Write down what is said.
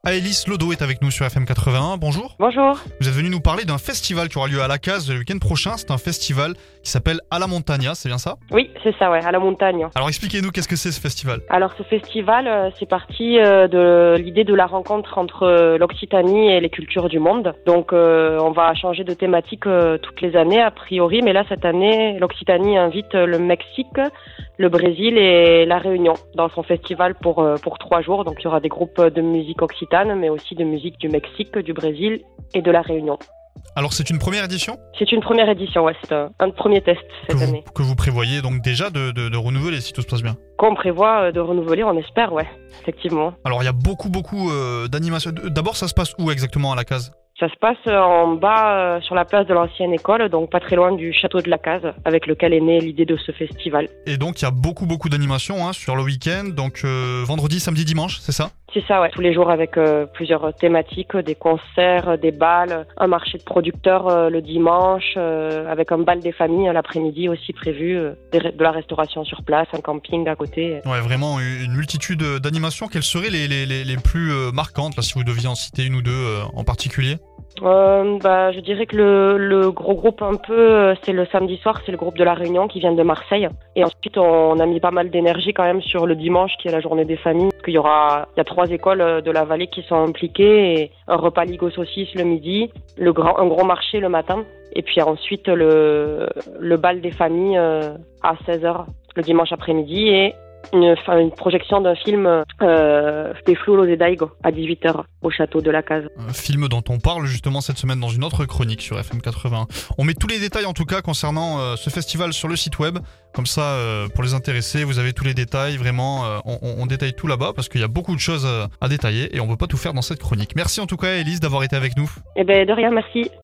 Aélis Lodo est avec nous sur FM 81. Bonjour. Bonjour. Vous êtes venu nous parler d'un festival qui aura lieu à la Case le week-end prochain. C'est un festival qui s'appelle À la Montagna, c'est bien ça? Oui, c'est ça, ouais, à la montagne. Alors expliquez-nous, qu'est-ce que c'est ce festival? Alors ce festival, c'est parti de l'idée de la rencontre entre l'Occitanie et les cultures du monde. Donc on va changer de thématique toutes les années a priori, mais là cette année, l'Occitanie invite le Mexique, le Brésil et la Réunion dans son festival pour 3 jours. Donc il y aura des groupes de musique occitane, mais aussi de musique du Mexique, du Brésil et de la Réunion. Alors c'est une première édition C'est une première édition, ouais, c'est un premier test cette année. Que vous prévoyez donc déjà de renouveler si tout se passe bien? Qu'on prévoit de renouveler, on espère, ouais, effectivement. Alors il y a beaucoup d'animations. D'abord ça se passe où exactement à la Case? Ça se passe en bas sur la place de l'ancienne école, donc pas très loin du château de la Case, avec lequel est née l'idée de ce festival. Et donc il y a beaucoup d'animations sur le week-end, donc vendredi, samedi, dimanche, c'est ça? C'est ça, ouais. Tous les jours avec plusieurs thématiques, des concerts, des balles, un marché de producteurs le dimanche, avec un bal des familles l'après-midi aussi prévu, de la restauration sur place, un camping à côté. Ouais, vraiment une multitude d'animations. Quelles seraient les plus marquantes, là, si vous deviez en citer une ou deux en particulier? Je dirais que le gros groupe un peu, c'est le samedi soir, c'est le groupe de la Réunion qui vient de Marseille. Et ensuite, on a mis pas mal d'énergie quand même sur le dimanche, qui est la journée des familles. Parce qu'il y a 3 écoles de la vallée qui sont impliquées, et un repas ligo saucisse le midi, un gros marché le matin, et puis ensuite le bal des familles à 16h le dimanche après-midi, et une projection d'un film Des Flous Los Daigo à 18h au château de la Case. Un film dont on parle justement cette semaine dans une autre chronique sur FM 81. On met tous les détails en tout cas concernant ce festival sur le site web. Comme ça, pour les intéressés, vous avez tous les détails. Vraiment, on détaille tout là-bas parce qu'il y a beaucoup de choses à détailler et on ne peut pas tout faire dans cette chronique. Merci en tout cas, Élise, d'avoir été avec nous. Eh ben de rien, merci.